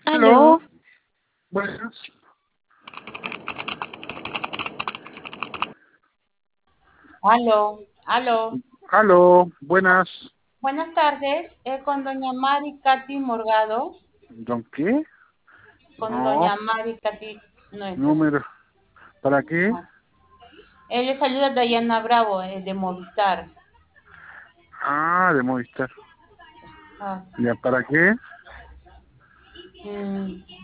Aló, Hello, buenas. aló. Aló, buenas. Buenas tardes, con doña Mari Katy Morgado, ¿Don qué? con No, doña Mari Katy, no es esa. número. ¿Para qué? No. Él le saluda Dayana Bravo, de Movistar. De Movistar. Ah, ¿Ya para qué? mm,